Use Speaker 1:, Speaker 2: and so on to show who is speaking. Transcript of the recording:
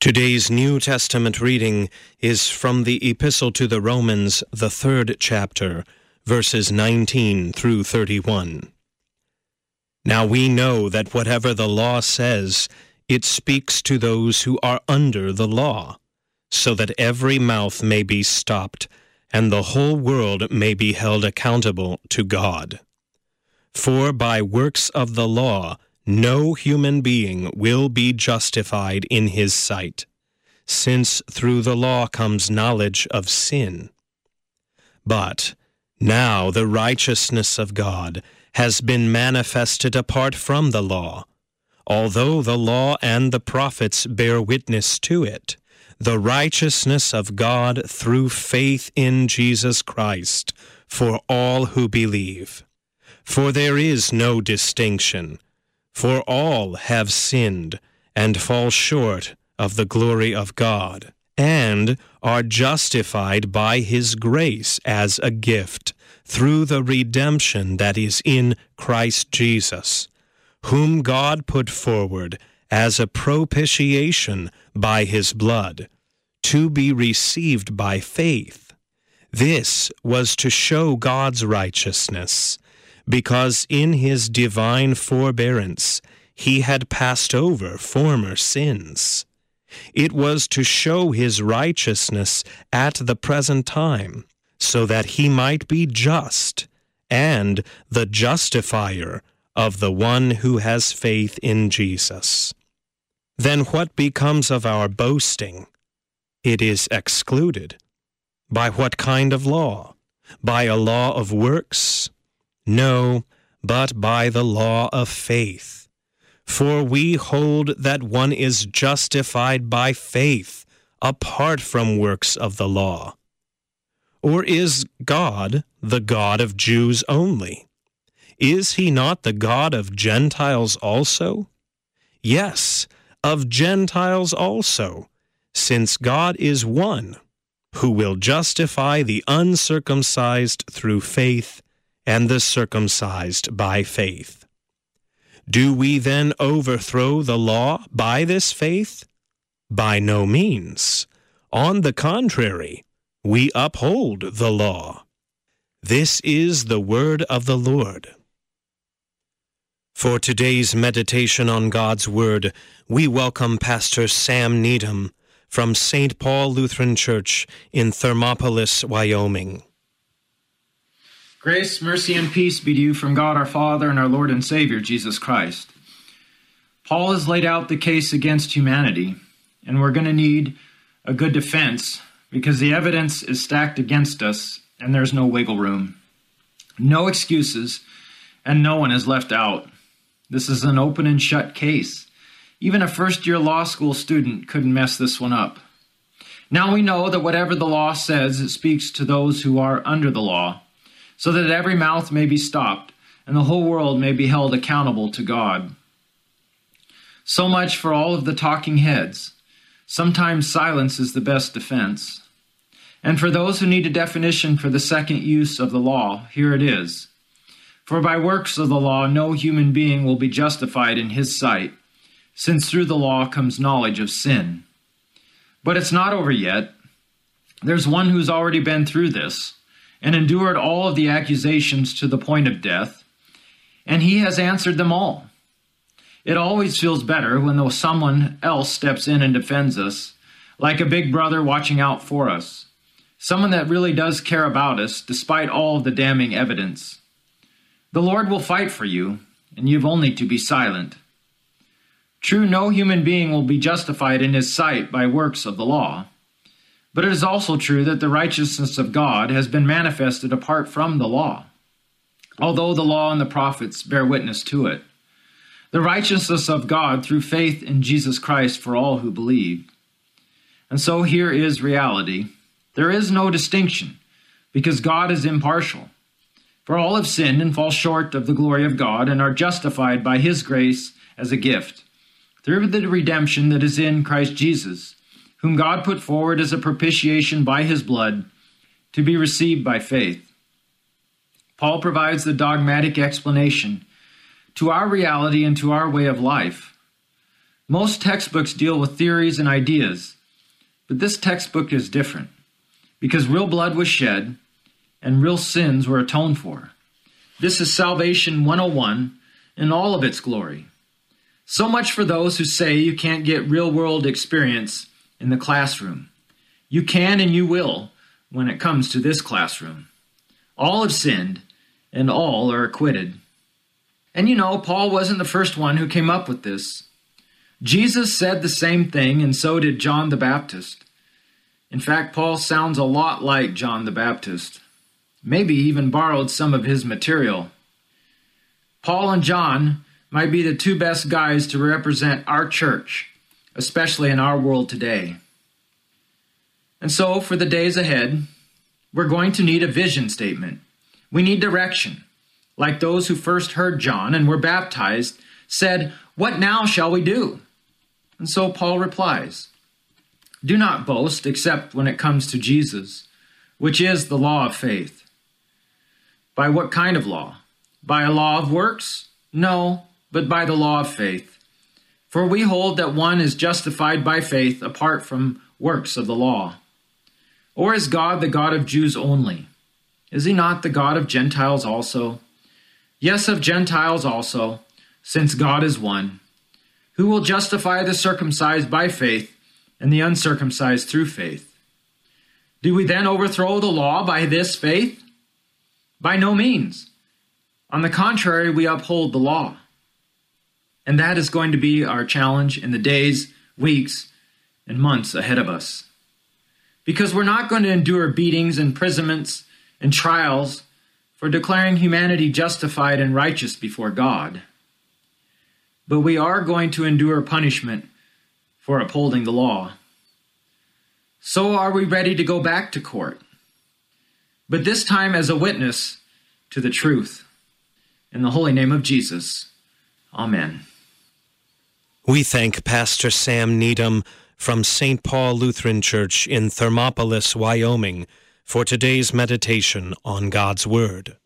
Speaker 1: Today's New Testament reading is from the Epistle to the Romans, the 3rd chapter, verses 19 through 31. Now we know that whatever the law says, it speaks to those who are under the law, so that every mouth may be stopped, and the whole world may be held accountable to God. For by works of the law, no human being will be justified in his sight, since through the law comes knowledge of sin. But now the righteousness of God has been manifested apart from the law, although the law and the prophets bear witness to it, the righteousness of God through faith in Jesus Christ for all who believe. For there is no distinction, for all have sinned and fall short of the glory of God, and are justified by His grace as a gift through the redemption that is in Christ Jesus, whom God put forward as a propitiation by His blood, to be received by faith. This was to show God's righteousness, because in His divine forbearance He had passed over former sins. It was to show His righteousness at the present time, so that He might be just and the justifier of the one who has faith in Jesus. Then what becomes of our boasting? It is excluded. By what kind of law? By a law of works? No, but by the law of faith. For we hold that one is justified by faith, apart from works of the law. Or is God the God of Jews only? Is He not the God of Gentiles also? Yes, of Gentiles also, since God is one, who will justify the uncircumcised through faith, and the circumcised by faith. Do we then overthrow the law by this faith? By no means. On the contrary, we uphold the law. This is the word of the Lord. For today's meditation on God's Word, we welcome Pastor Sam Needham from St. Paul Lutheran Church in Thermopolis, Wyoming.
Speaker 2: Grace, mercy, and peace be to you from God our Father and our Lord and Savior, Jesus Christ. Paul has laid out the case against humanity, and we're going to need a good defense because the evidence is stacked against us and there's no wiggle room. No excuses, and no one is left out. This is an open and shut case. Even a first-year law school student couldn't mess this one up. Now we know that whatever the law says, it speaks to those who are under the law, so that every mouth may be stopped, and the whole world may be held accountable to God. So much for all of the talking heads. Sometimes silence is the best defense. And for those who need a definition for the second use of the law, here it is. For by works of the law no human being will be justified in his sight, since through the law comes knowledge of sin. But it's not over yet. There's one who's already been through this, and endured all of the accusations to the point of death, and He has answered them all. It always feels better when someone else steps in and defends us, like a big brother watching out for us, someone that really does care about us despite all of the damning evidence. The Lord will fight for you, and you've only to be silent. True, no human being will be justified in His sight by works of the law. But it is also true that the righteousness of God has been manifested apart from the law, although the law and the prophets bear witness to it. The righteousness of God through faith in Jesus Christ for all who believe. And so here is reality. There is no distinction, because God is impartial. For all have sinned and fall short of the glory of God, and are justified by His grace as a gift, through the redemption that is in Christ Jesus, whom God put forward as a propitiation by His blood, to be received by faith. Paul provides the dogmatic explanation to our reality and to our way of life. Most textbooks deal with theories and ideas, but this textbook is different because real blood was shed and real sins were atoned for. This is Salvation 101 in all of its glory. So much for those who say you can't get real-world experience in the classroom. You can and you will when it comes to this classroom. All have sinned, and all are acquitted. And you know, Paul wasn't the first one who came up with this. Jesus said the same thing, and so did John the Baptist. In fact, Paul sounds a lot like John the Baptist. Maybe even borrowed some of his material. Paul and John might be the two best guys to represent our church, especially in our world today. And so, for the days ahead, we're going to need a vision statement. We need direction, like those who first heard John and were baptized said, "What now shall we do?" And so Paul replies, "Do not boast except when it comes to Jesus, which is the law of faith." By what kind of law? By a law of works? No, but by the law of faith. For we hold that one is justified by faith apart from works of the law. Or is God the God of Jews only? Is he not the God of Gentiles also? Yes, of Gentiles also, since God is one. Who will justify the circumcised by faith and the uncircumcised through faith? Do we then overthrow the law by this faith? By no means. On the contrary, we uphold the law. And that is going to be our challenge in the days, weeks, and months ahead of us. Because we're not going to endure beatings, imprisonments, and trials for declaring humanity justified and righteous before God. But we are going to endure punishment for upholding the law. So are we ready to go back to court? But this time as a witness to the truth. In the holy name of Jesus, amen.
Speaker 1: We thank Pastor Sam Needham from St. Paul Lutheran Church in Thermopolis, Wyoming, for today's meditation on God's Word.